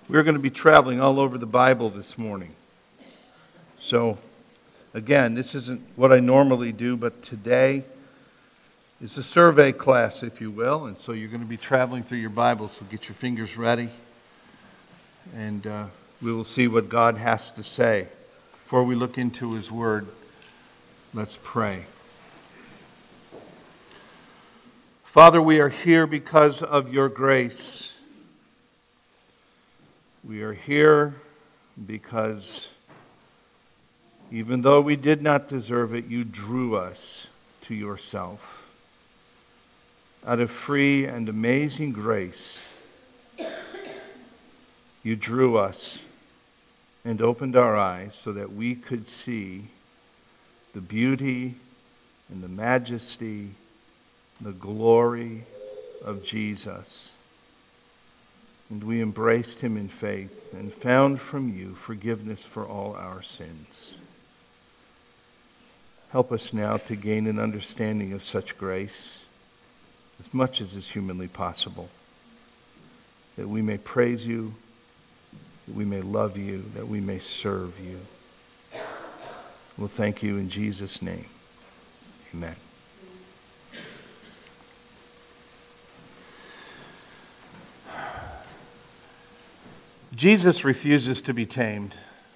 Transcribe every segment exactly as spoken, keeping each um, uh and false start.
We're going to be traveling all over the Bible this morning. So, again, this isn't what I normally do, but today is a survey class, if you will. And so you're going to be traveling through your Bible, so get your fingers ready. And uh, we will see what God has to say. Before we look into His Word, let's pray. Father, we are here because of your grace. We are here because even though we did not deserve it, you drew us to yourself. Out of free and amazing grace, you drew us and opened our eyes so that we could see the beauty and the majesty, the glory of Jesus. And we embraced him in faith and found from you forgiveness for all our sins. Help us now to gain an understanding of such grace as much as is humanly possible, that we may praise you, that we may love you, that we may serve you. We'll thank you in Jesus' name. Amen. Jesus refuses to be tamed,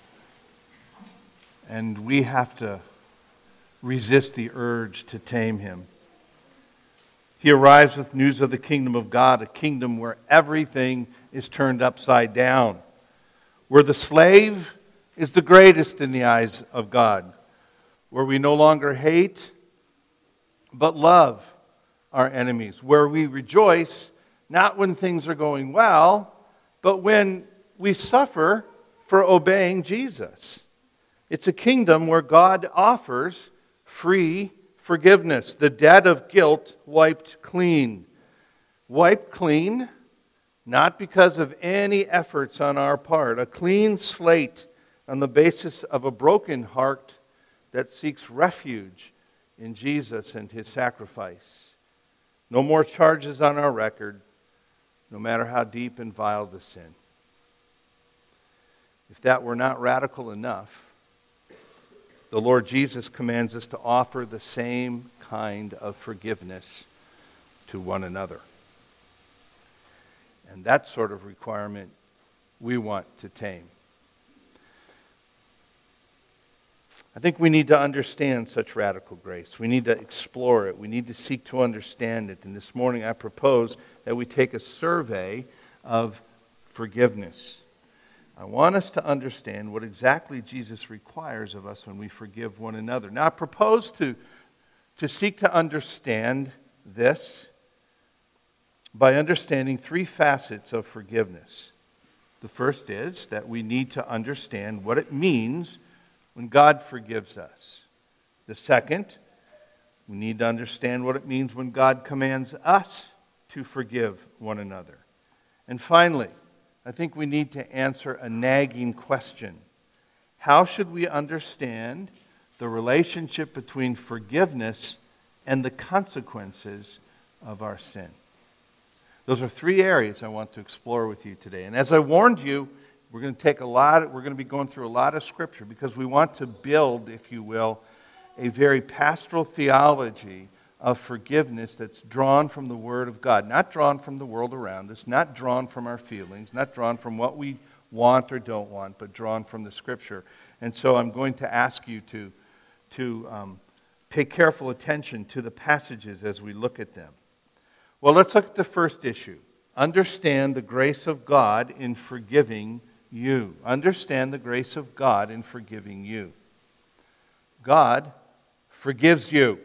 and we have to resist the urge to tame him. He arrives with news of the kingdom of God, a kingdom where everything is turned upside down, where the slave is the greatest in the eyes of God, where we no longer hate but love our enemies, where we rejoice not when things are going well, but when we suffer for obeying Jesus. It's a kingdom where God offers free forgiveness, the debt of guilt wiped clean. Wiped clean, not because of any efforts on our part, a clean slate on the basis of a broken heart that seeks refuge in Jesus and his sacrifice. No more charges on our record, no matter how deep and vile the sin. If that were not radical enough, the Lord Jesus commands us to offer the same kind of forgiveness to one another. And that sort of requirement we want to tame. I think we need to understand such radical grace. We need to explore it. We need to seek to understand it. And this morning I propose that we take a survey of forgiveness. I want us to understand what exactly Jesus requires of us when we forgive one another. Now, I propose to, to seek to understand this by understanding three facets of forgiveness. The first is that we need to understand what it means when God forgives us. The second, we need to understand what it means when God commands us to forgive one another. And finally, I think we need to answer a nagging question. How should we understand the relationship between forgiveness and the consequences of our sin? Those are three areas I want to explore with you today. And as I warned you, we're going to take a lot, we're going to be going through a lot of scripture because we want to build, if you will, a very pastoral theology of forgiveness that's drawn from the Word of God, not drawn from the world around us, not drawn from our feelings, not drawn from what we want or don't want, but drawn from the Scripture. And so I'm going to ask you to, to um, pay careful attention to the passages as we look at them. Well, let's look at the first issue. Understand the grace of God in forgiving you. Understand the grace of God in forgiving you. God forgives you.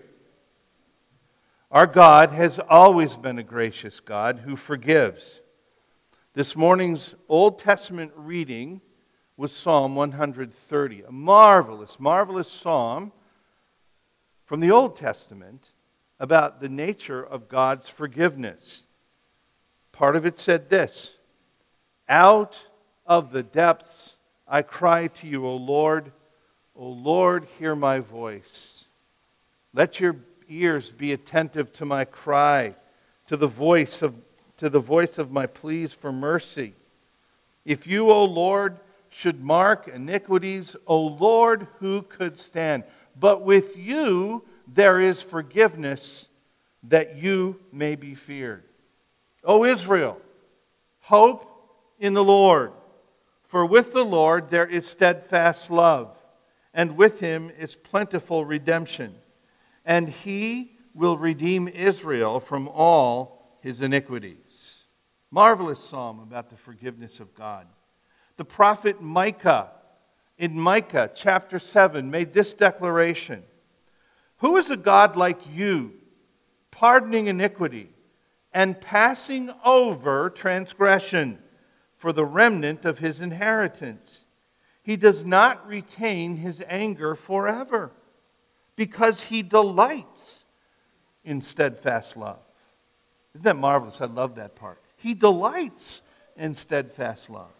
Our God has always been a gracious God who forgives. This morning's Old Testament reading was Psalm one hundred thirty, a marvelous, marvelous psalm from the Old Testament about the nature of God's forgiveness. Part of it said this: "Out of the depths I cry to you, O Lord. O Lord, hear my voice. Let your ears be attentive to my cry, to the voice of to the voice of my pleas for mercy. If you, O Lord, should mark iniquities, O Lord, who could stand? But with you there is forgiveness, that you may be feared. O Israel, hope in the Lord. For with the Lord there is steadfast love, and with him is plentiful redemption. And he will redeem Israel from all his iniquities. Marvelous psalm about the forgiveness of God. The prophet Micah, in Micah chapter seven, made this declaration. Who is a God like you, pardoning iniquity and passing over transgression for the remnant of his inheritance? He does not retain his anger forever, because he delights in steadfast love. Isn't that marvelous? I love that part. He delights in steadfast love.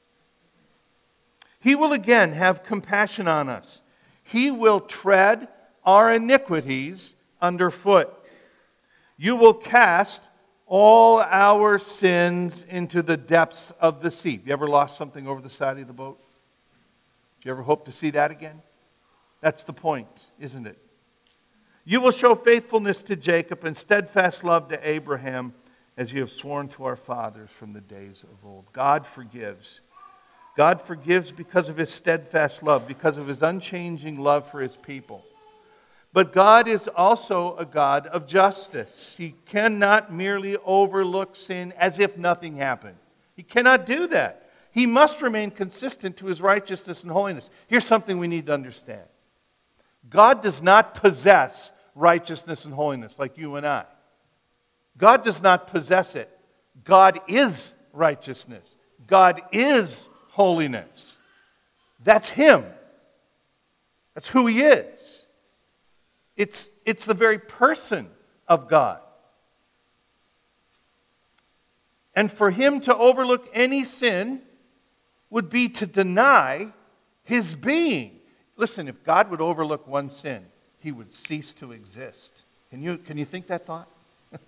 He will again have compassion on us. He will tread our iniquities underfoot. You will cast all our sins into the depths of the sea. You ever lost something over the side of the boat? Do you ever hope to see that again? That's the point, isn't it? You will show faithfulness to Jacob and steadfast love to Abraham, as you have sworn to our fathers from the days of old. God forgives. God forgives because of his steadfast love, because of his unchanging love for his people. But God is also a God of justice. He cannot merely overlook sin as if nothing happened. He cannot do that. He must remain consistent to his righteousness and holiness. Here's something we need to understand. God does not possess righteousness and holiness like you and I. God does not possess it. God is righteousness. God is holiness. That's him. That's who he is. It's, it's the very person of God. And for him to overlook any sin would be to deny his being. Listen, if God would overlook one sin, he would cease to exist. Can you, can you think that thought?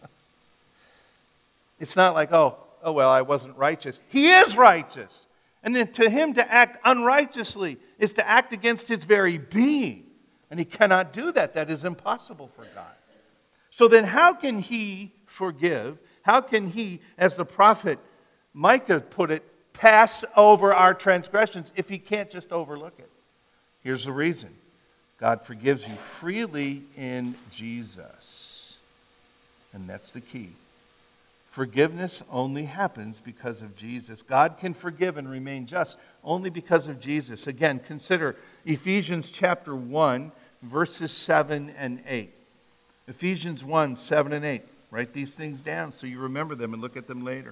It's not like, oh, oh well, I wasn't righteous. He is righteous. And then to him to act unrighteously is to act against his very being. And he cannot do that. That is impossible for God. So then how can he forgive? How can he, as the prophet Micah put it, pass over our transgressions if he can't just overlook it? Here's the reason. God forgives you freely in Jesus. And that's the key. Forgiveness only happens because of Jesus. God can forgive and remain just only because of Jesus. Again, consider Ephesians chapter one, verses seven and eight. Ephesians one, seven and eight. Write these things down so you remember them and look at them later.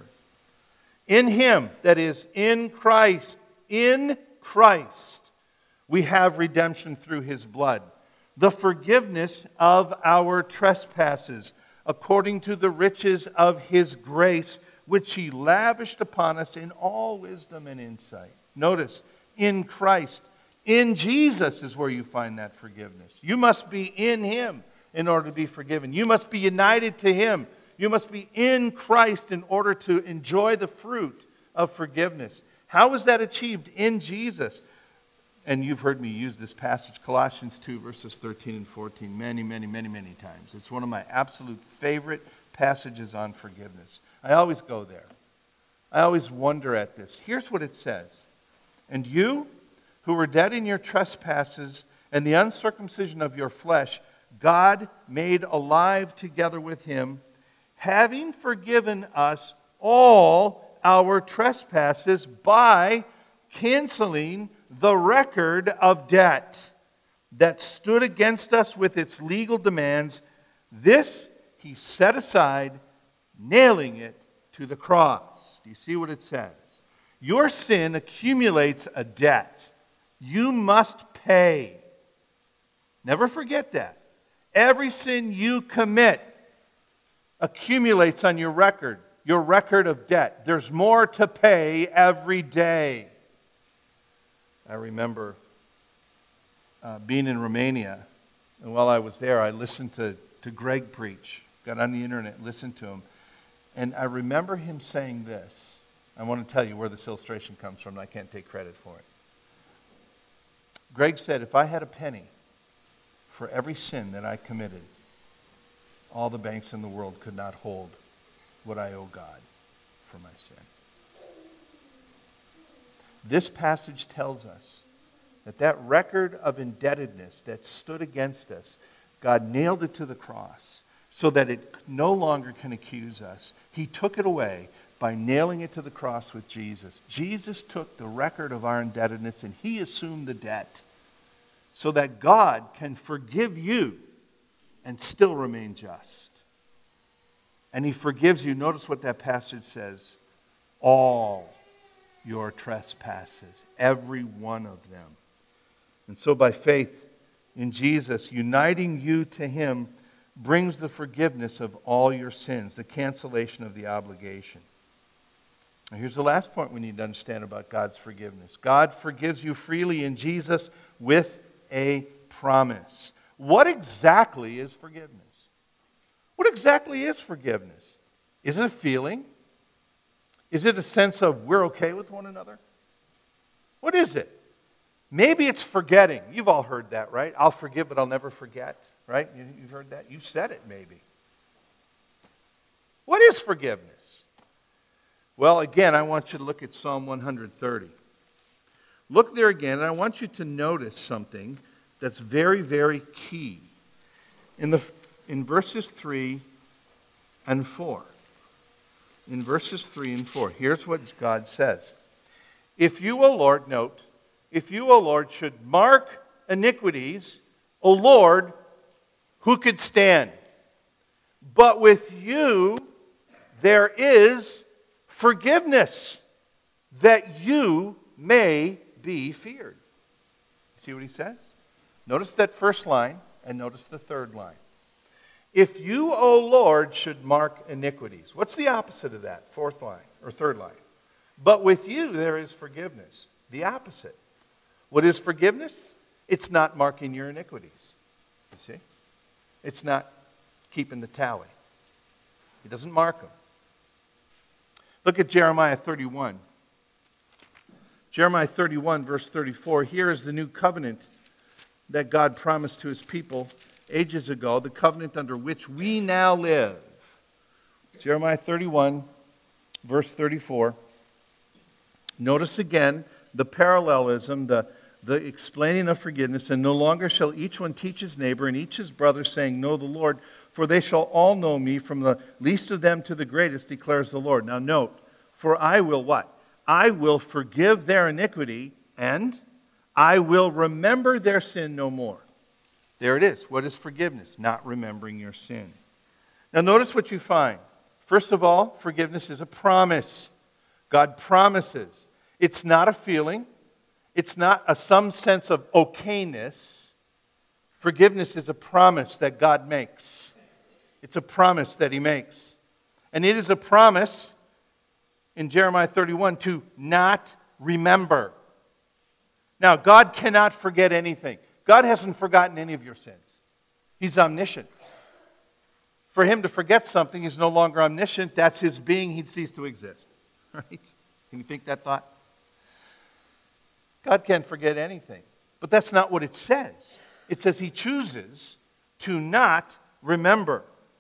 In him, that is, in Christ, in Christ, we have redemption through his blood, the forgiveness of our trespasses, according to the riches of his grace, which he lavished upon us in all wisdom and insight. Notice, in Christ, in Jesus is where you find that forgiveness. You must be in him in order to be forgiven. You must be united to him. You must be in Christ in order to enjoy the fruit of forgiveness. How is that achieved? In Jesus. And you've heard me use this passage, Colossians two, verses thirteen and fourteen, many, many, many, many times. It's one of my absolute favorite passages on forgiveness. I always go there. I always wonder at this. Here's what it says. And you, who were dead in your trespasses and the uncircumcision of your flesh, God made alive together with him, having forgiven us all our trespasses by canceling the record of debt that stood against us with its legal demands. This he set aside, nailing it to the cross. Do you see what it says? Your sin accumulates a debt. You must pay. Never forget that. Every sin you commit accumulates on your record, your record of debt. There's more to pay every day. I remember uh, being in Romania, and while I was there, I listened to, to Greg preach. Got on the internet and listened to him. And I remember him saying this. I want to tell you where this illustration comes from, and I can't take credit for it. Greg said, if I had a penny for every sin that I committed, all the banks in the world could not hold what I owe God for my sin. This passage tells us that that record of indebtedness that stood against us, God nailed it to the cross so that it no longer can accuse us. He took it away by nailing it to the cross with Jesus. Jesus took the record of our indebtedness and he assumed the debt so that God can forgive you and still remain just. And he forgives you. Notice what that passage says. All your trespasses, every one of them. And so by faith in Jesus, uniting you to him brings the forgiveness of all your sins, the cancellation of the obligation. Now here's the last point we need to understand about God's forgiveness. God forgives you freely in Jesus with a promise. What exactly is forgiveness? What exactly is forgiveness? Is it a feeling? Is it a sense of we're okay with one another? What is it? Maybe it's forgetting. You've all heard that, right? I'll forgive, but I'll never forget, right? You've heard that? You've said it, maybe. What is forgiveness? Well, again, I want you to look at Psalm one thirty. Look there again, and I want you to notice something that's very, very key. In the in verses three and four. In verses three and four, here's what God says. If you, O Lord, note, if you, O Lord, should mark iniquities, O Lord, who could stand? But with you there is forgiveness, that you may be feared. See what he says? Notice that first line, and notice the third line. If you, O Lord, should mark iniquities. What's the opposite of that? Fourth line, or third line. But with you there is forgiveness. The opposite. What is forgiveness? It's not marking your iniquities. You see? It's not keeping the tally. He doesn't mark them. Look at Jeremiah thirty-one. Jeremiah thirty-one, verse thirty-four. Here is the new covenant that God promised to his people ages ago, the covenant under which we now live. Jeremiah thirty-one, verse thirty-four. Notice again the parallelism, the, the explaining of forgiveness. And no longer shall each one teach his neighbor and each his brother, saying, Know the Lord, for they shall all know me, from the least of them to the greatest, declares the Lord. Now note, for I will what? I will forgive their iniquity, and I will remember their sin no more. There it is. What is forgiveness? Not remembering your sin. Now notice what you find. First of all, forgiveness is a promise. God promises. It's not a feeling. It's not a some sense of okayness. Forgiveness is a promise that God makes. It's a promise that he makes. And it is a promise in Jeremiah thirty-one to not remember. Now, God cannot forget anything. God hasn't forgotten any of your sins. He's omniscient. For him to forget something, he's no longer omniscient. That's his being. He'd cease to exist. Right? Can you think that thought? God can't forget anything. But that's not what it says. It says he chooses to not remember.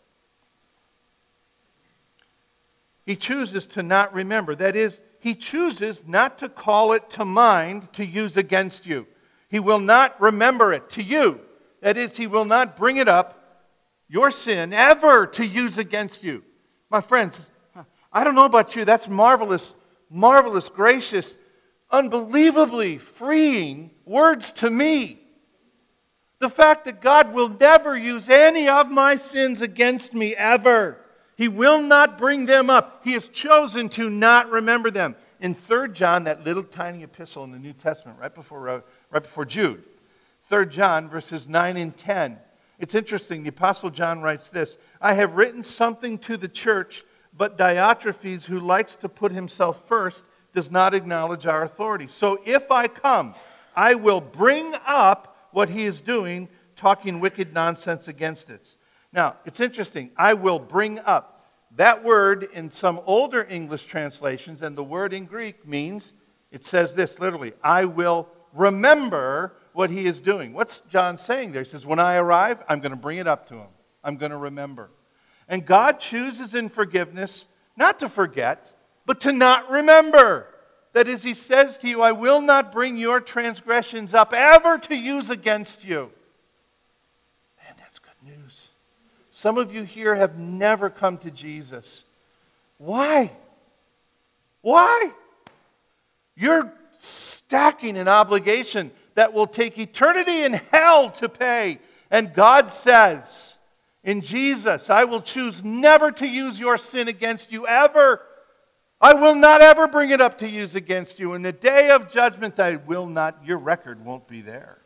He chooses to not remember. That is, he chooses not to call it to mind to use against you. He will not remember it to you. That is, he will not bring it up, your sin, ever to use against you. My friends, I don't know about you, that's marvelous, marvelous, gracious, unbelievably freeing words to me. The fact that God will never use any of my sins against me ever. He will not bring them up. He has chosen to not remember them. In Third John, that little tiny epistle in the New Testament, right before, right before Jude, Third John, verses nine and ten. It's interesting. The Apostle John writes this, I have written something to the church, but Diotrephes, who likes to put himself first, does not acknowledge our authority. So if I come, I will bring up what he is doing, talking wicked nonsense against us. Now, it's interesting. I will bring up. that word in some older English translations and the word in Greek means, it says this literally, I will remember what he is doing. What's John saying there? He says, when I arrive, I'm going to bring it up to him. I'm going to remember. And God chooses in forgiveness not to forget, but to not remember. That is, he says to you, I will not bring your transgressions up ever to use against you. Man, that's good news. Some of you here have never come to Jesus. Why? Why? You're stacking an obligation that will take eternity in hell to pay. And God says, in Jesus, I will choose never to use your sin against you ever. I will not ever bring it up to use against you. In the day of judgment, I will not, your record won't be there.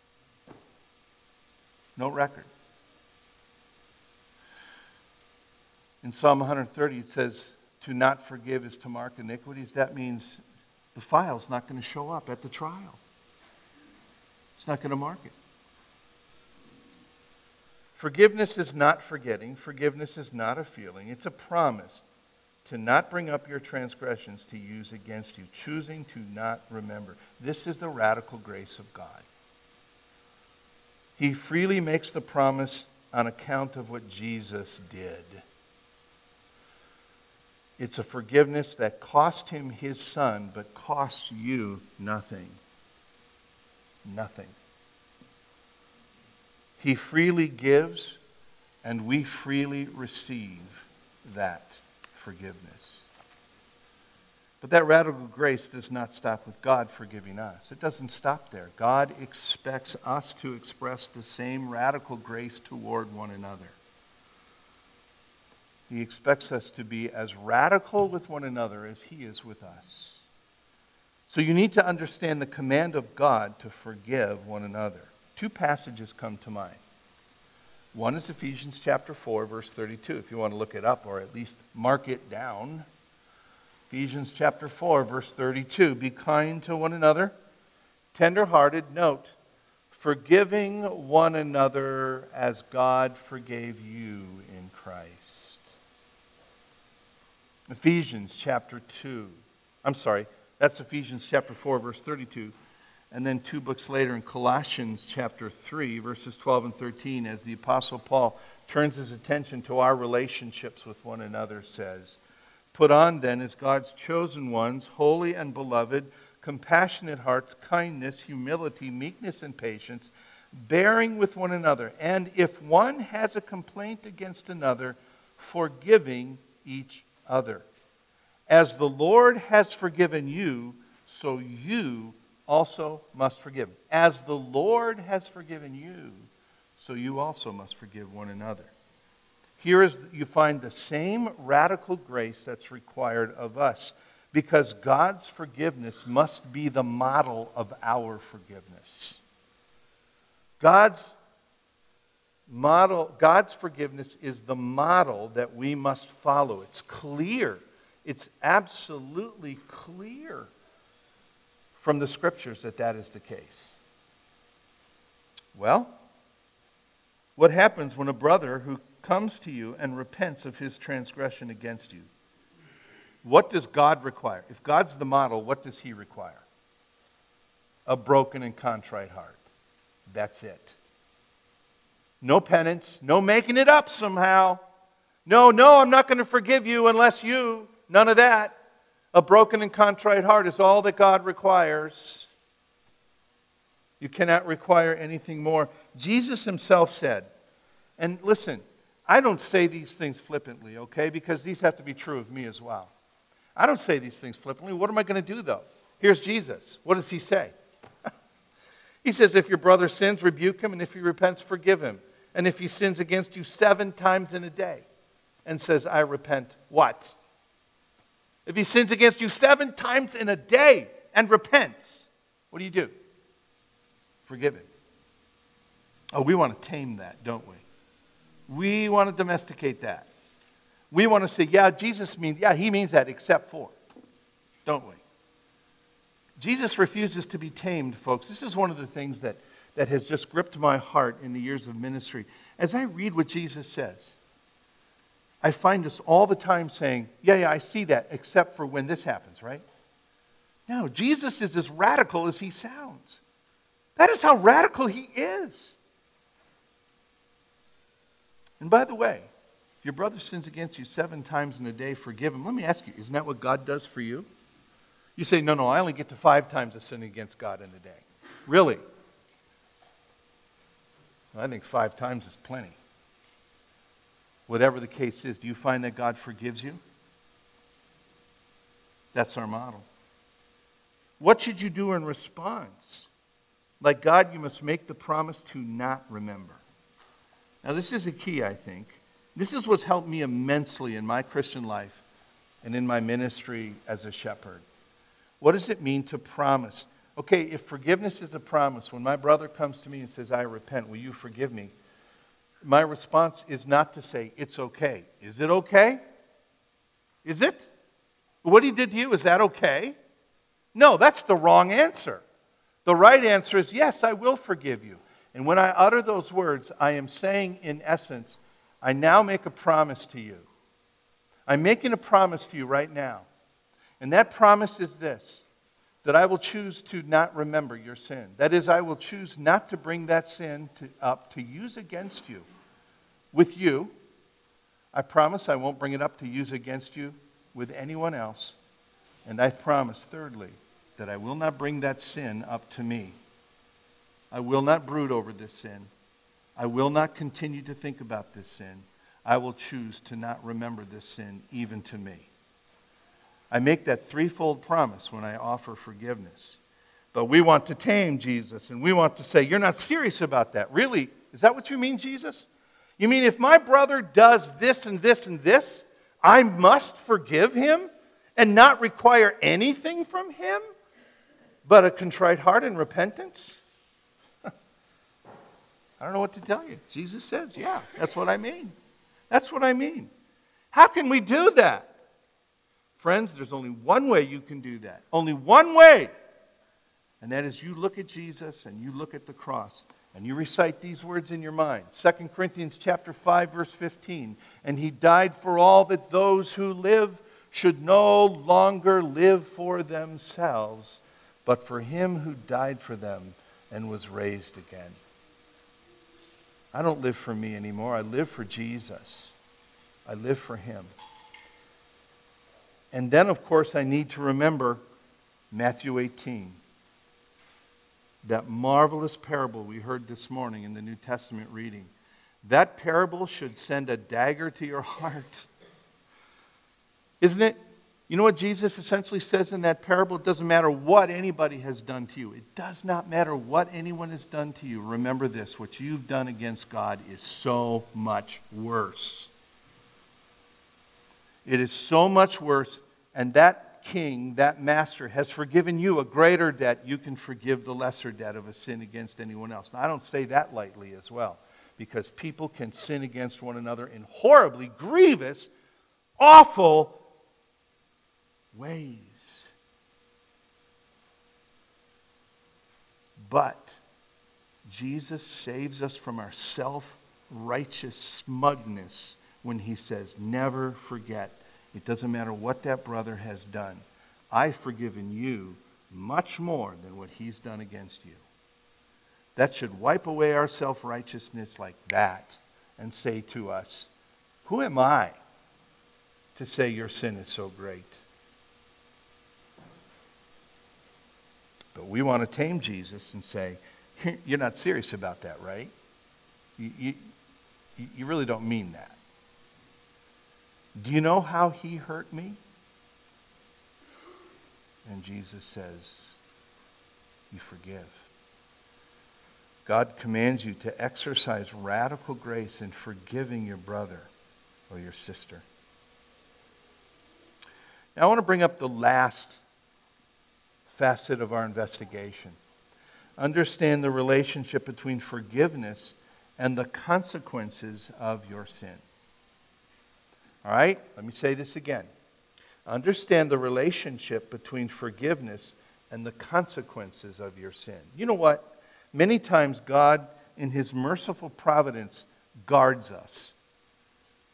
No record. In Psalm one thirty, it says, to not forgive is to mark iniquities. That means the file's not going to show up at the trial. It's not going to mark it. Forgiveness is not forgetting. Forgiveness is not a feeling. It's a promise to not bring up your transgressions to use against you, choosing to not remember. This is the radical grace of God. He freely makes the promise on account of what Jesus did. It's a forgiveness that cost him his son, but cost you nothing. Nothing. He freely gives, and we freely receive that forgiveness. But that radical grace does not stop with God forgiving us. It doesn't stop there. God expects us to express the same radical grace toward one another. He expects us to be as radical with one another as he is with us. So you need to understand the command of God to forgive one another. Two passages come to mind. One is Ephesians chapter four, verse thirty-two, if you want to look it up or at least mark it down. Ephesians chapter four, verse thirty-two, be kind to one another, tender-hearted, note, forgiving one another as God forgave you in Christ. Ephesians chapter two, I'm sorry, that's Ephesians chapter four, verse thirty-two. And then two books later in Colossians chapter three, verses twelve and thirteen, as the Apostle Paul turns his attention to our relationships with one another, says, put on then as God's chosen ones, holy and beloved, compassionate hearts, kindness, humility, meekness, and patience, bearing with one another. And if one has a complaint against another, forgiving each other. As the Lord has forgiven you, so you also must forgive. As the Lord has forgiven you, so you also must forgive one another. Here is you find the same radical grace that's required of us, because God's forgiveness must be the model of our forgiveness. God's model, God's forgiveness is the model that we must follow. It's clear. It's absolutely clear from the scriptures that that is the case. Well, what happens when a brother who comes to you and repents of his transgression against you? What does God require? If God's the model, what does he require? A broken and contrite heart. That's it. No penance, no making it up somehow. No, no, I'm not going to forgive you unless you. None of that. A broken and contrite heart is all that God requires. You cannot require anything more. Jesus himself said, and listen, I don't say these things flippantly, okay, because these have to be true of me as well. I don't say these things flippantly. What am I going to do, though? Here's Jesus. What does he say? He says, if your brother sins, rebuke him, and if he repents, forgive him. And if he sins against you seven times in a day and says, I repent, what? If he sins against you seven times in a day and repents, what do you do? Forgive him. Oh, we want to tame that, don't we? We want to domesticate that. We want to say, yeah, Jesus means, yeah, he means that except for, don't we? Jesus refuses to be tamed, folks. This is one of the things that, that has just gripped my heart in the years of ministry. As I read what Jesus says, I find us all the time saying, yeah, yeah, I see that, except for when this happens, right? No, Jesus is as radical as he sounds. That is how radical he is. And by the way, if your brother sins against you seven times in a day, forgive him. Let me ask you, isn't that what God does for you? You say, no, no, I only get to five times of sin against God in a day. Really? Well, I think five times is plenty. Whatever the case is, do you find that God forgives you? That's our model. What should you do in response? Like God, you must make the promise to not remember. Now, this is a key, I think. This is what's helped me immensely in my Christian life and in my ministry as a shepherd. What does it mean to promise? Okay, if forgiveness is a promise, when my brother comes to me and says, I repent, will you forgive me? My response is not to say, it's okay. Is it okay? Is it? What he did to you, is that okay? No, that's the wrong answer. The right answer is, yes, I will forgive you. And when I utter those words, I am saying, in essence, I now make a promise to you. I'm making a promise to you right now. And that promise is this, that I will choose to not remember your sin. That is, I will choose not to bring that sin to, up to use against you. With you, I promise I won't bring it up to use against you with anyone else. And I promise, thirdly, that I will not bring that sin up to me. I will not brood over this sin. I will not continue to think about this sin. I will choose to not remember this sin even to me. I make that threefold promise when I offer forgiveness. But we want to tame Jesus, and we want to say, you're not serious about that. Really? Is that what you mean, Jesus? You mean if my brother does this and this and this, I must forgive him and not require anything from him but a contrite heart and repentance? I don't know what to tell you. Jesus says, yeah, that's what I mean. That's what I mean. How can we do that? Friends, there's only one way you can do that. Only one way. And that is you look at Jesus and you look at the cross and you recite these words in your mind. Second Corinthians chapter five, verse fifteen. And he died for all that those who live should no longer live for themselves, but for him who died for them and was raised again. I don't live for me anymore. I live for Jesus. I live for him. And then, of course, I need to remember Matthew eighteen. That marvelous parable we heard this morning in the New Testament reading. That parable should send a dagger to your heart. Isn't it? You know what Jesus essentially says in that parable? It doesn't matter what anybody has done to you. It does not matter what anyone has done to you. Remember this, what you've done against God is so much worse. It is so much worse, and that king, that master, has forgiven you a greater debt. You can forgive the lesser debt of a sin against anyone else. Now, I don't say that lightly as well, because people can sin against one another in horribly grievous, awful ways. But Jesus saves us from our self-righteous smugness when he says, never forget. It doesn't matter what that brother has done. I've forgiven you much more than what he's done against you. That should wipe away our self-righteousness like that and say to us, who am I to say your sin is so great? But we want to tame Jesus and say, you're not serious about that, right? You, you, you really don't mean that. Do you know how he hurt me? And Jesus says, you forgive. God commands you to exercise radical grace in forgiving your brother or your sister. Now I want to bring up the last facet of our investigation. Understand the relationship between forgiveness and the consequences of your sin. All right? Let me say this again. Understand the relationship between forgiveness and the consequences of your sin. You know what? Many times God, in his merciful providence, guards us.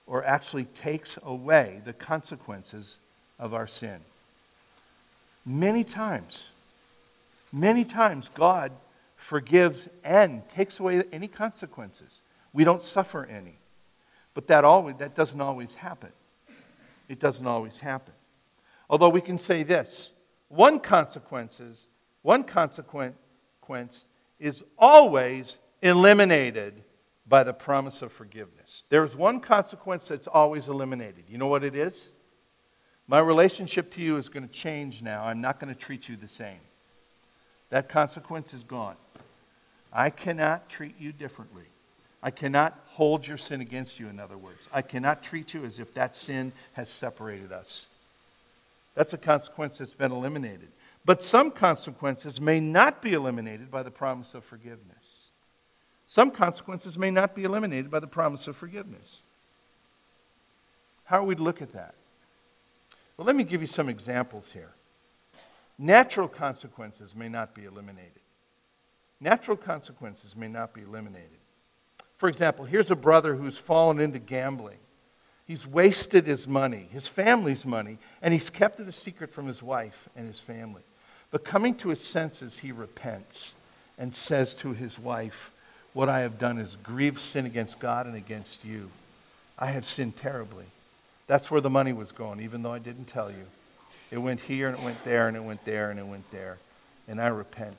or actually takes away the consequences of our sin. Many times, many times God forgives and takes away any consequences. We don't suffer any. But that always that doesn't always happen. It doesn't always happen. Although we can say this, one consequences, one consequence is always eliminated by the promise of forgiveness. There's one consequence that's always eliminated. You know what it is? My relationship to you is going to change now. I'm not going to treat you the same. That consequence is gone. I cannot treat you differently. I cannot hold your sin against you, in other words. I cannot treat you as if that sin has separated us. That's a consequence that's been eliminated. But some consequences may not be eliminated by the promise of forgiveness. Some consequences may not be eliminated by the promise of forgiveness. How are we to look at that? Well, let me give you some examples here. Natural consequences may not be eliminated. Natural consequences may not be eliminated. For example, here's a brother who's fallen into gambling. He's wasted his money, his family's money, and he's kept it a secret from his wife and his family. But coming to his senses, he repents and says to his wife, "What I have done is grieve sin against God and against you. I have sinned terribly." That's where the money was going, even though I didn't tell you. It went here, and it went there, and it went there, and it went there. And I repent.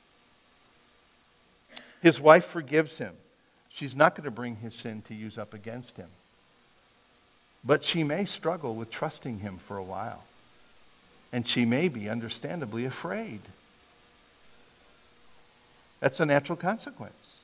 His wife forgives him. She's not going to bring his sin to use up against him. But she may struggle with trusting him for a while. And she may be understandably afraid. That's a natural consequence.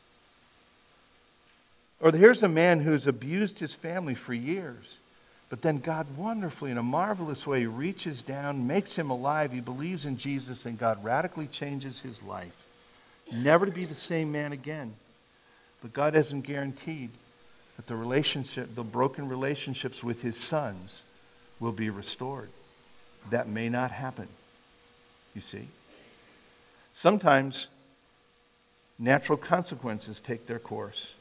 Or here's a man who's abused his family for years. But then God wonderfully, in a marvelous way, reaches down, makes him alive. He believes in Jesus, and God radically changes his life. Never to be the same man again. But God hasn't guaranteed that the relationship, the broken relationships with his sons will be restored. That may not happen, you see. Sometimes natural consequences take their course.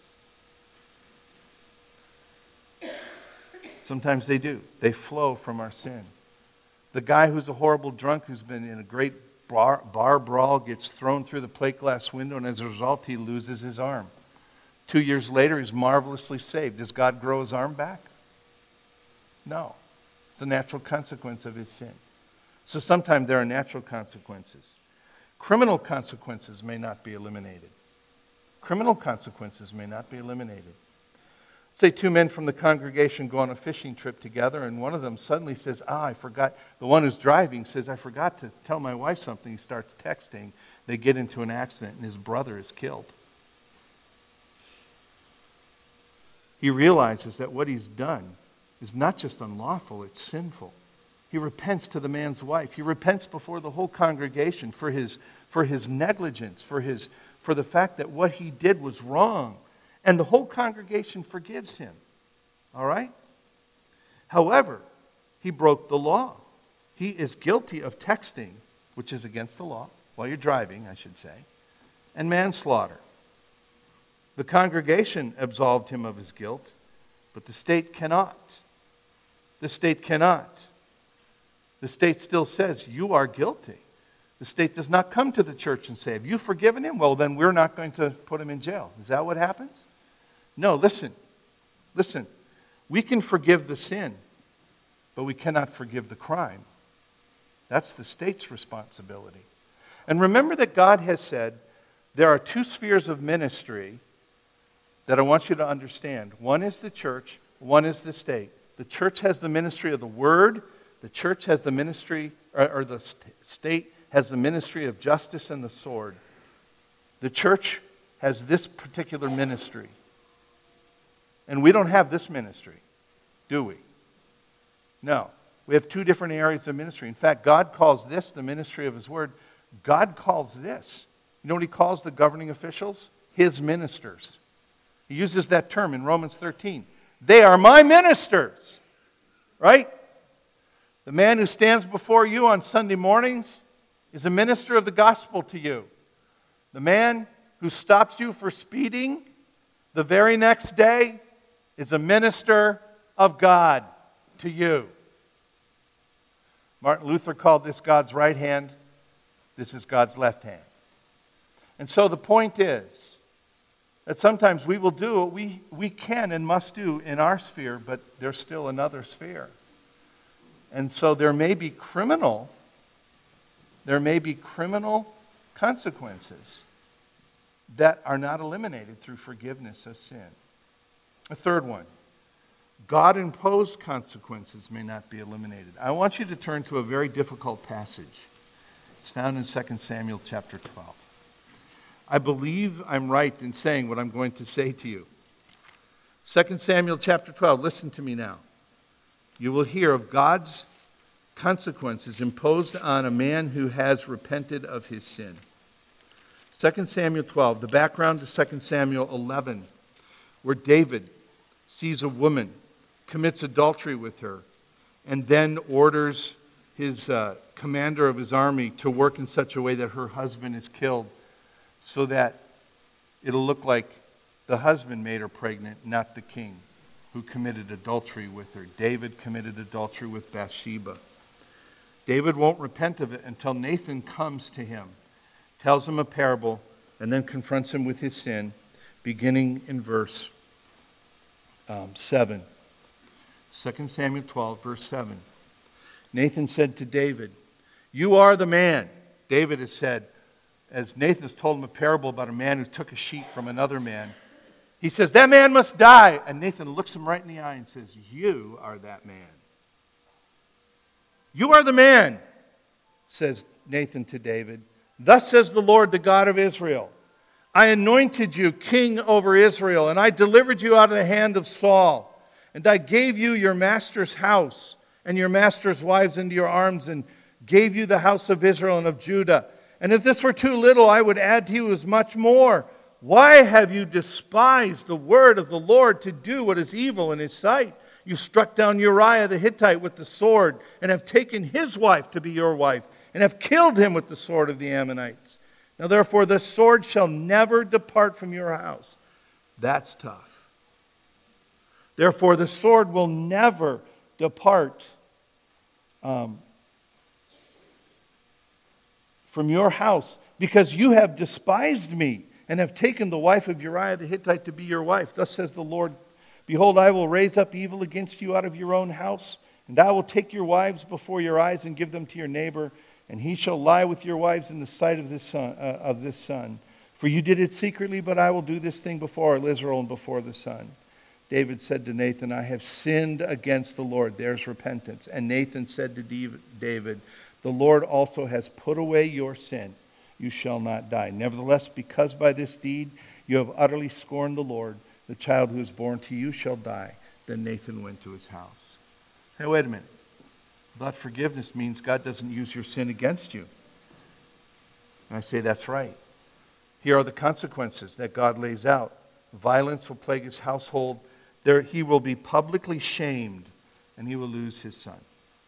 Sometimes they do. They flow from our sin. The guy who's a horrible drunk who's been in a great bar, bar brawl gets thrown through the plate glass window, and as a result, he loses his arm. Two years later, he's marvelously saved. Does God grow his arm back? No. It's a natural consequence of his sin. So sometimes there are natural consequences. Criminal consequences may not be eliminated. Criminal consequences may not be eliminated. Say two men from the congregation go on a fishing trip together, and one of them suddenly says, ah, I forgot. The one who's driving says, I forgot to tell my wife something. He starts texting. They get into an accident, and his brother is killed. He realizes that what he's done is not just unlawful, it's sinful. He repents to the man's wife. He repents before the whole congregation for his, for his negligence, for, his, for the fact that what he did was wrong. And the whole congregation forgives him. All right? However, he broke the law. He is guilty of texting, which is against the law, while you're driving, I should say, and manslaughter. The congregation absolved him of his guilt, but the state cannot. The state cannot. The state still says, you are guilty. The state does not come to the church and say, have you forgiven him? Well, then we're not going to put him in jail. Is that what happens? No, listen. Listen. We can forgive the sin, but we cannot forgive the crime. That's the state's responsibility. And remember that God has said there are two spheres of ministry that I want you to understand. One is the church, one is the state. The church has the ministry of the word, the church has the ministry, or, or the st- state has the ministry of justice and the sword. The church has this particular ministry. And we don't have this ministry, do we? No. We have two different areas of ministry. In fact, God calls this the ministry of his word. God calls this. You know what he calls the governing officials? His ministers. He uses that term in Romans thirteen. They are my ministers. Right? The man who stands before you on Sunday mornings is a minister of the gospel to you. The man who stops you for speeding the very next day is a minister of God to you. Martin Luther called this God's right hand. This is God's left hand. And so the point is that sometimes we will do what we, we can and must do in our sphere, but there's still another sphere. And so there may be criminal, there may be criminal consequences that are not eliminated through forgiveness of sin. A third one, God-imposed consequences may not be eliminated. I want you to turn to a very difficult passage. It's found in Second Samuel chapter twelve. I believe I'm right in saying what I'm going to say to you. Second Samuel chapter twelve, listen to me now. You will hear of God's consequences imposed on a man who has repented of his sin. Second Samuel twelve, the background to Second Samuel eleven, where David sees a woman, commits adultery with her, and then orders his uh, commander of his army to work in such a way that her husband is killed, so that it'll look like the husband made her pregnant, not the king who committed adultery with her. David committed adultery with Bathsheba. David won't repent of it until Nathan comes to him, tells him a parable, and then confronts him with his sin, beginning in verse um, seven. Second Samuel twelve, verse seven. Nathan said to David, "You are the man." David has said, as Nathan has told him a parable about a man who took a sheep from another man, he says, "That man must die." And Nathan looks him right in the eye and says, "You are that man." "You are the man," says Nathan to David. "Thus says the Lord, the God of Israel, I anointed you king over Israel, and I delivered you out of the hand of Saul. And I gave you your master's house and your master's wives into your arms, and gave you the house of Israel and of Judah. And if this were too little, I would add to you as much more. Why have you despised the word of the Lord to do what is evil in his sight? You struck down Uriah the Hittite with the sword, and have taken his wife to be your wife, and have killed him with the sword of the Ammonites. Now therefore the sword shall never depart from your house." That's tough. "Therefore the sword will never depart um, from your house, because you have despised me, and have taken the wife of Uriah the Hittite to be your wife. Thus says the Lord, behold, I will raise up evil against you out of your own house, and I will take your wives before your eyes and give them to your neighbor, and he shall lie with your wives in the sight of this son. Uh, of this son. For you did it secretly, but I will do this thing before all Israel and before the sun." David said to Nathan, "I have sinned against the Lord." There's repentance. And Nathan said to David, "The Lord also has put away your sin. You shall not die. Nevertheless, because by this deed you have utterly scorned the Lord, the child who is born to you shall die." Then Nathan went to his house. Hey, wait a minute. But forgiveness means God doesn't use your sin against you. And I say that's right. Here are the consequences that God lays out. Violence will plague his household. There, he will be publicly shamed, and he will lose his son.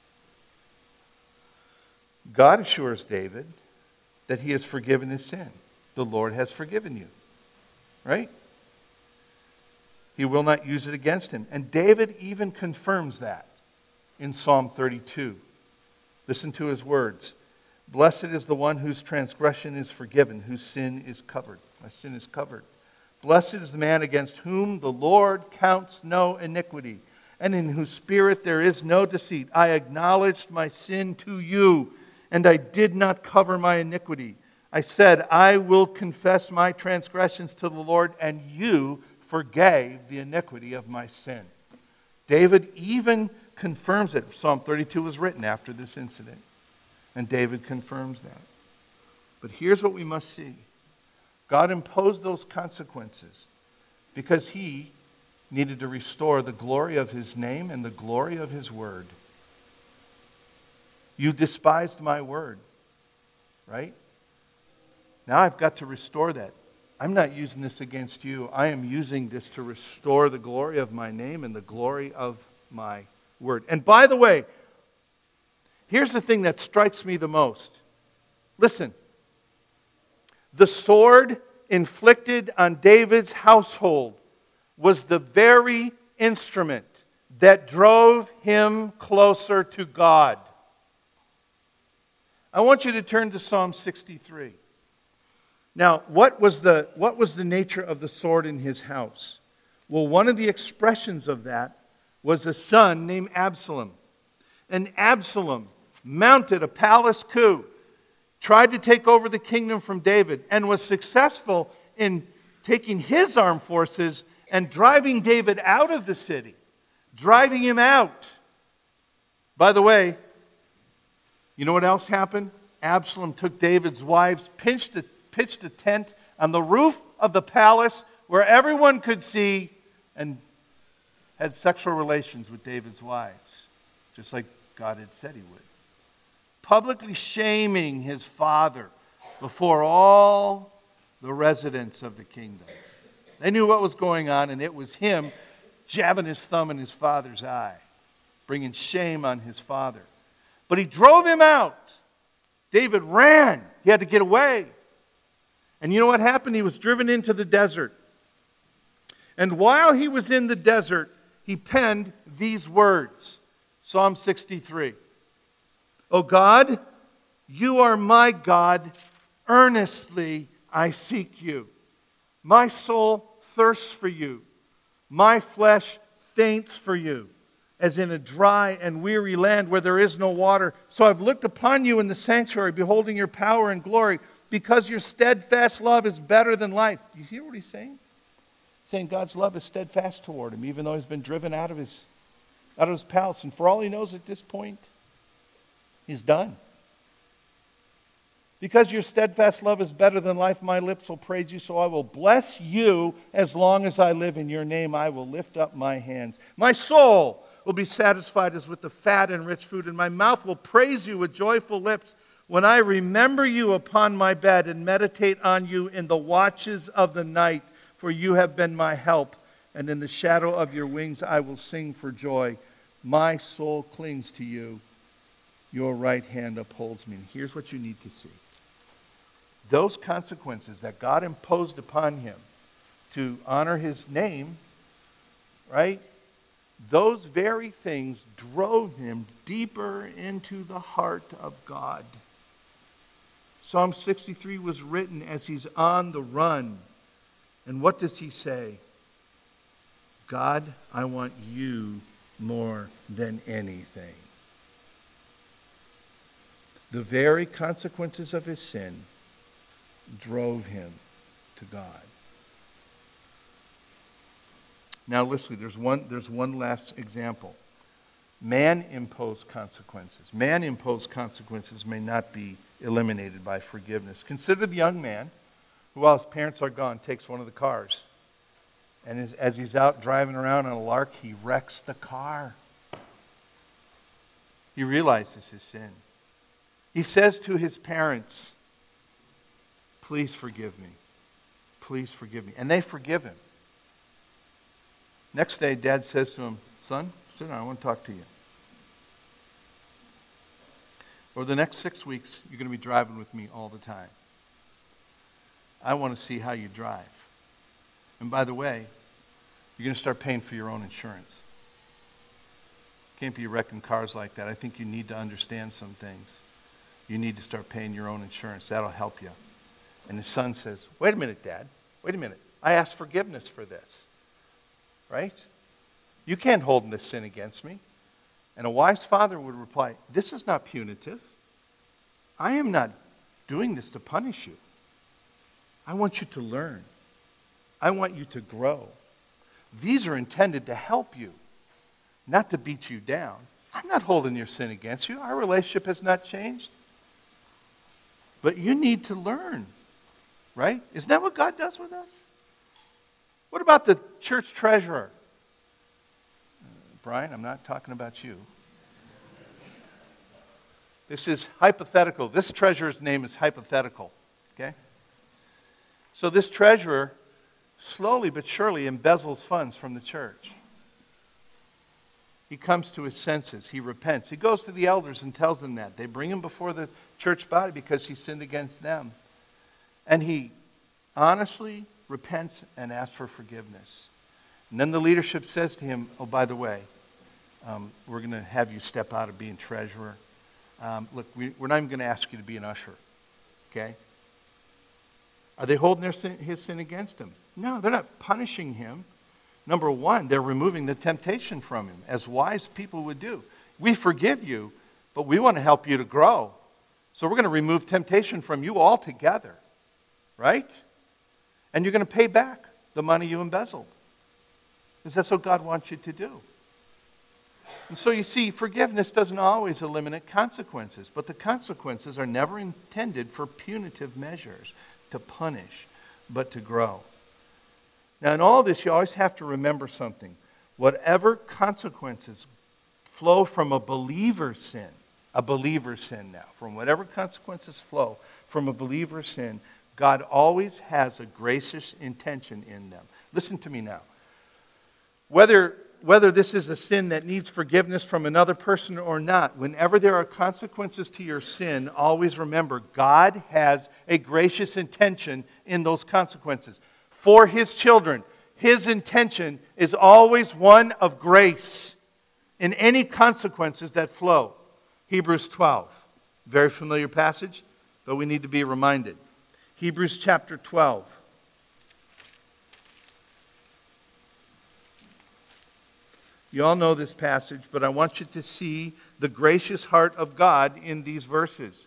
God assures David that he has forgiven his sin. The Lord has forgiven you. Right? He will not use it against him. And David even confirms that in Psalm thirty-two. Listen to his words. "Blessed is the one whose transgression is forgiven, whose sin is covered." My sin is covered. "Blessed is the man against whom the Lord counts no iniquity, and in whose spirit there is no deceit. I acknowledged my sin to you, and I did not cover my iniquity. I said, I will confess my transgressions to the Lord, and you forgave the iniquity of my sin." David even confirms it. Psalm thirty-two was written after this incident, and David confirms that. But here's what we must see. God imposed those consequences because he needed to restore the glory of his name and the glory of his word. You despised my word, right? Now I've got to restore that. I'm not using this against you. I am using this to restore the glory of my name and the glory of my word. And by the way, here's the thing that strikes me the most. Listen. The sword inflicted on David's household was the very instrument that drove him closer to God. I want you to turn to Psalm sixty-three. Now, what was the, what was the nature of the sword in his house? Well, one of the expressions of that was a son named Absalom. And Absalom mounted a palace coup, tried to take over the kingdom from David, and was successful in taking his armed forces and driving David out of the city, driving him out. By the way, you know what else happened? Absalom took David's wives, pitched a, pitched a tent on the roof of the palace where everyone could see, and had sexual relations with David's wives, just like God had said he would. Publicly shaming his father before all the residents of the kingdom. They knew what was going on, and it was him jabbing his thumb in his father's eye, bringing shame on his father. But he drove him out. David ran. He had to get away. And you know what happened? He was driven into the desert. And while he was in the desert, he penned these words. Psalm sixty-three. O God, you are my God. Earnestly I seek you. My soul thirsts for you. My flesh faints for you, as in a dry and weary land where there is no water. So I've looked upon you in the sanctuary, beholding your power and glory, because your steadfast love is better than life. Do you hear what he's saying? He's saying God's love is steadfast toward him, even though he's been driven out of his, out of his palace. And for all he knows at this point, he's done. Because your steadfast love is better than life, my lips will praise you, so I will bless you as long as I live. In your name I will lift up my hands. My soul will be satisfied as with the fat and rich food, and my mouth will praise you with joyful lips when I remember you upon my bed and meditate on you in the watches of the night, for you have been my help, and in the shadow of your wings I will sing for joy. My soul clings to you. Your right hand upholds me. And here's what you need to see. Those consequences that God imposed upon him to honor his name, right? Those very things drove him deeper into the heart of God. Psalm sixty-three was written as he's on the run. And what does he say? God, I want you more than anything. The very consequences of his sin drove him to God. Now listen, there's one, there's one last example. Man-imposed consequences. Man-imposed consequences may not be eliminated by forgiveness. Consider the young man who, while his parents are gone, takes one of the cars. And as, as he's out driving around on a lark, he wrecks the car. He realizes his sin. He says to his parents, please forgive me. Please forgive me. And they forgive him. Next day, Dad says to him, son, sit down, I want to talk to you. Over the next six weeks, you're going to be driving with me all the time. I want to see how you drive. And by the way, you're going to start paying for your own insurance. Can't be wrecking cars like that. I think you need to understand some things. You need to start paying your own insurance. That'll help you. And his son says, wait a minute, Dad. Wait a minute. I asked forgiveness for this. Right? You can't hold this sin against me. And a wise father would reply, this is not punitive. I am not doing this to punish you. I want you to learn. I want you to grow. These are intended to help you, not to beat you down. I'm not holding your sin against you. Our relationship has not changed. But you need to learn, right? Isn't that what God does with us? What about the church treasurer? Uh, Brian, I'm not talking about you. This is hypothetical. This treasurer's name is hypothetical, okay? So this treasurer slowly but surely embezzles funds from the church. He comes to his senses. He repents. He goes to the elders and tells them that. They bring him before the church body because he sinned against them. And he honestly repents and asks for forgiveness. And then the leadership says to him, oh, by the way, Um, we're going to have you step out of being treasurer. Um, look, we, we're not even going to ask you to be an usher. Okay? Are they holding their sin, his sin against him? No, they're not punishing him. Number one, they're removing the temptation from him, as wise people would do. We forgive you, but we want to help you to grow. So we're going to remove temptation from you altogether. Right? And you're going to pay back the money you embezzled. Because that's what God wants you to do. And so you see, forgiveness doesn't always eliminate consequences, but the consequences are never intended for punitive measures, to punish, but to grow. Now in all this, you always have to remember something. Whatever consequences flow from a believer's sin, a believer's sin now, from whatever consequences flow from a believer's sin, God always has a gracious intention in them. Listen to me now. Whether Whether this is a sin that needs forgiveness from another person or not, whenever there are consequences to your sin, always remember God has a gracious intention in those consequences. For His children, His intention is always one of grace in any consequences that flow. Hebrews twelve, very familiar passage, but we need to be reminded. Hebrews chapter twelve. You all know this passage, but I want you to see the gracious heart of God in these verses.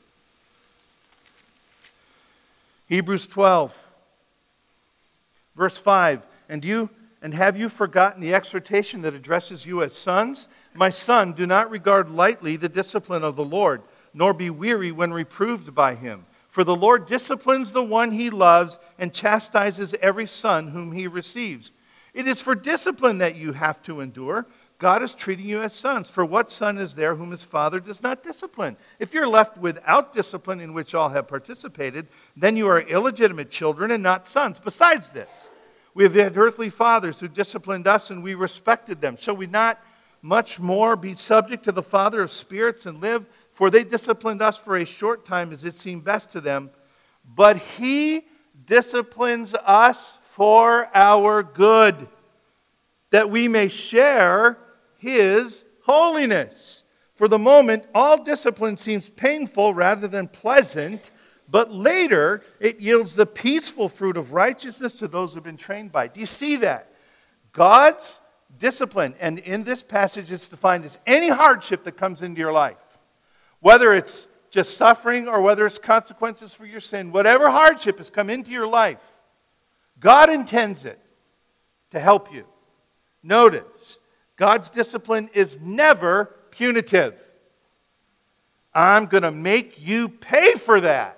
Hebrews twelve, verse five. And you, and have you forgotten the exhortation that addresses you as sons? My son, do not regard lightly the discipline of the Lord, nor be weary when reproved by Him. For the Lord disciplines the one He loves and chastises every son whom He receives. It is for discipline that you have to endure. God is treating you as sons. For what son is there whom his father does not discipline? If you're left without discipline in which all have participated, then you are illegitimate children and not sons. Besides this, we have had earthly fathers who disciplined us and we respected them. Shall we not much more be subject to the Father of spirits and live? For they disciplined us for a short time as it seemed best to them. But He disciplines us for our good, that we may share His holiness. For the moment, all discipline seems painful rather than pleasant, but later it yields the peaceful fruit of righteousness to those who have been trained by it. Do you see that? God's discipline, and in this passage it's defined as any hardship that comes into your life, whether it's just suffering or whether it's consequences for your sin, whatever hardship has come into your life, God intends it to help you. Notice, God's discipline is never punitive. I'm going to make you pay for that.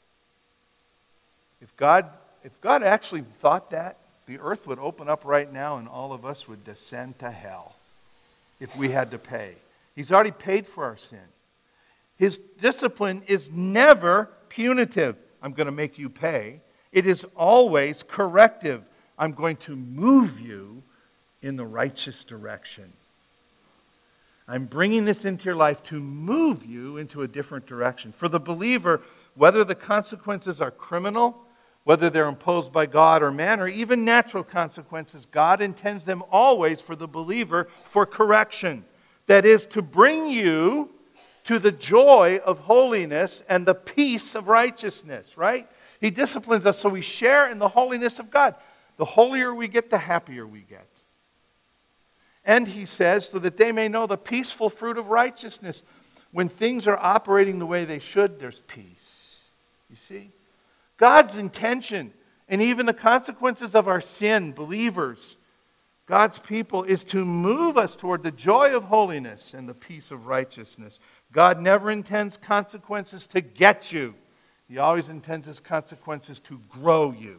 If God, if God actually thought that, the earth would open up right now and all of us would descend to hell if we had to pay. He's already paid for our sin. His discipline is never punitive. I'm going to make you pay. It is always corrective. I'm going to move you in the righteous direction. I'm bringing this into your life to move you into a different direction. For the believer, whether the consequences are criminal, whether they're imposed by God or man, or even natural consequences, God intends them always for the believer for correction. That is, to bring you to the joy of holiness and the peace of righteousness, right? He disciplines us so we share in the holiness of God. The holier we get, the happier we get. And he says, so that they may know the peaceful fruit of righteousness. When things are operating the way they should, there's peace. You see? God's intention, and even the consequences of our sin, believers, God's people, is to move us toward the joy of holiness and the peace of righteousness. God never intends consequences to get you. He always intends His consequences to grow you.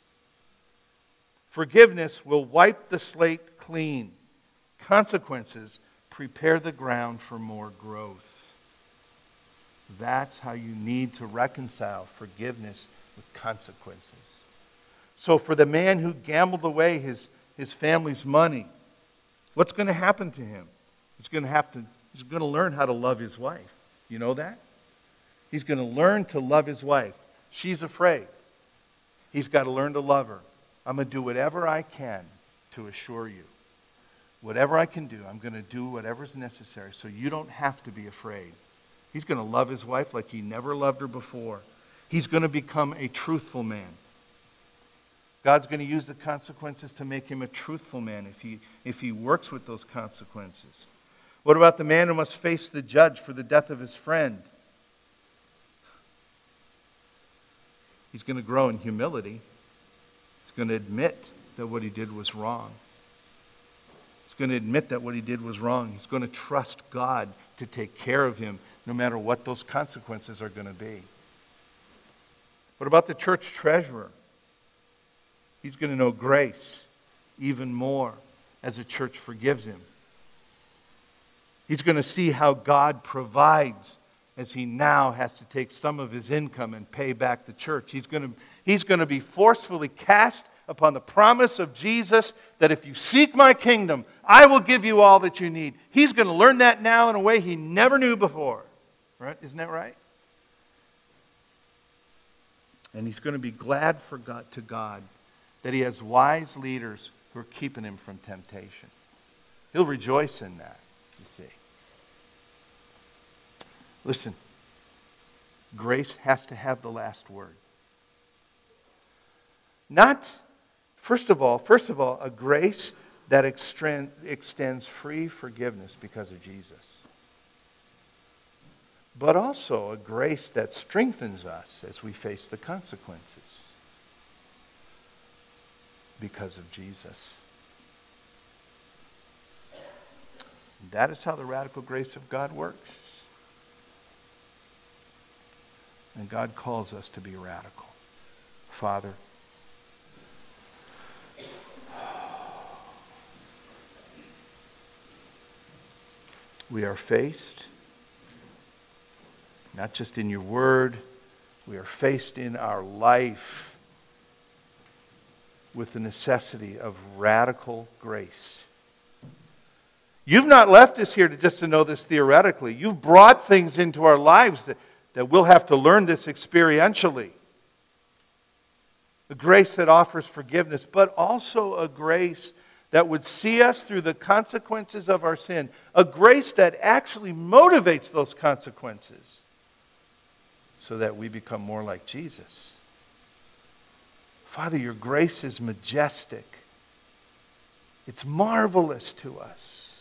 Forgiveness will wipe the slate clean. Consequences prepare the ground for more growth. That's how you need to reconcile forgiveness with consequences. So for the man who gambled away his, his family's money, what's going to happen to him? He's going to have to, he's going to learn how to love his wife. You know that? He's going to learn to love his wife. She's afraid. He's got to learn to love her. I'm going to do whatever I can to assure you. Whatever I can do, I'm going to do whatever's necessary so you don't have to be afraid. He's going to love his wife like he never loved her before. He's going to become a truthful man. God's going to use the consequences to make him a truthful man if he, if he works with those consequences. What about the man who must face the judge for the death of his friend? He's going to grow in humility. He's going to admit that what he did was wrong. He's going to admit that what he did was wrong. He's going to trust God to take care of him no matter what those consequences are going to be. What about the church treasurer? He's going to know grace even more as the church forgives him. He's going to see how God provides as he now has to take some of his income and pay back the church. He's going to, he's going to be forcefully cast upon the promise of Jesus that if you seek my kingdom, I will give you all that you need. He's going to learn that now in a way he never knew before. Right? Isn't that right? And he's going to be glad for God, to God that he has wise leaders who are keeping him from temptation. He'll rejoice in that, you see. Listen, grace has to have the last word. Not, first of all, first of all, a grace that extend, extends free forgiveness because of Jesus. But also a grace that strengthens us as we face the consequences because of Jesus. That is how the radical grace of God works. And God calls us to be radical. Father, we are faced, not just in your word, we are faced in our life with the necessity of radical grace. You've not left us here to just to know this theoretically. You've brought things into our lives that, that we'll have to learn this experientially. A grace that offers forgiveness, but also a grace that would see us through the consequences of our sin. A grace that actually motivates those consequences so that we become more like Jesus. Father, your grace is majestic. It's marvelous to us.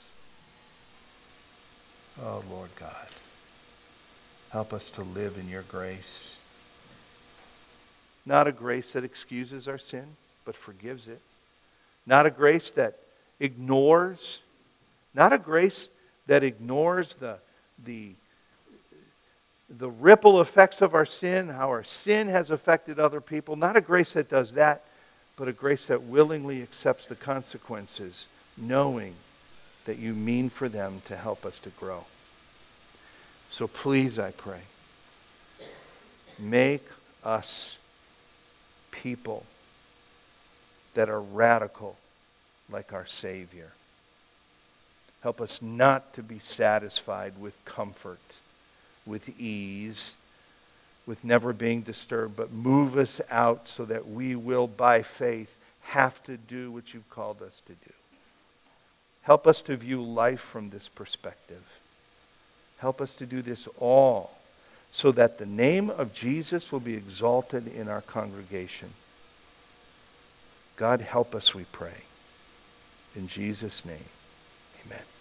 Oh, Lord God, help us to live in your grace. Not a grace that excuses our sin, but forgives it. Not a grace that ignores, not a grace that ignores the, the, the ripple effects of our sin, how our sin has affected other people. Not a grace that does that, but a grace that willingly accepts the consequences, knowing that you mean for them to help us to grow. So please, I pray, make us people that are radical like our Savior. Help us not to be satisfied with comfort, with ease, with never being disturbed, but move us out so that we will, by faith, have to do what you've called us to do. Help us to view life from this perspective. Help us to do this all so that the name of Jesus will be exalted in our congregation. God, help us, we pray. In Jesus' name, amen.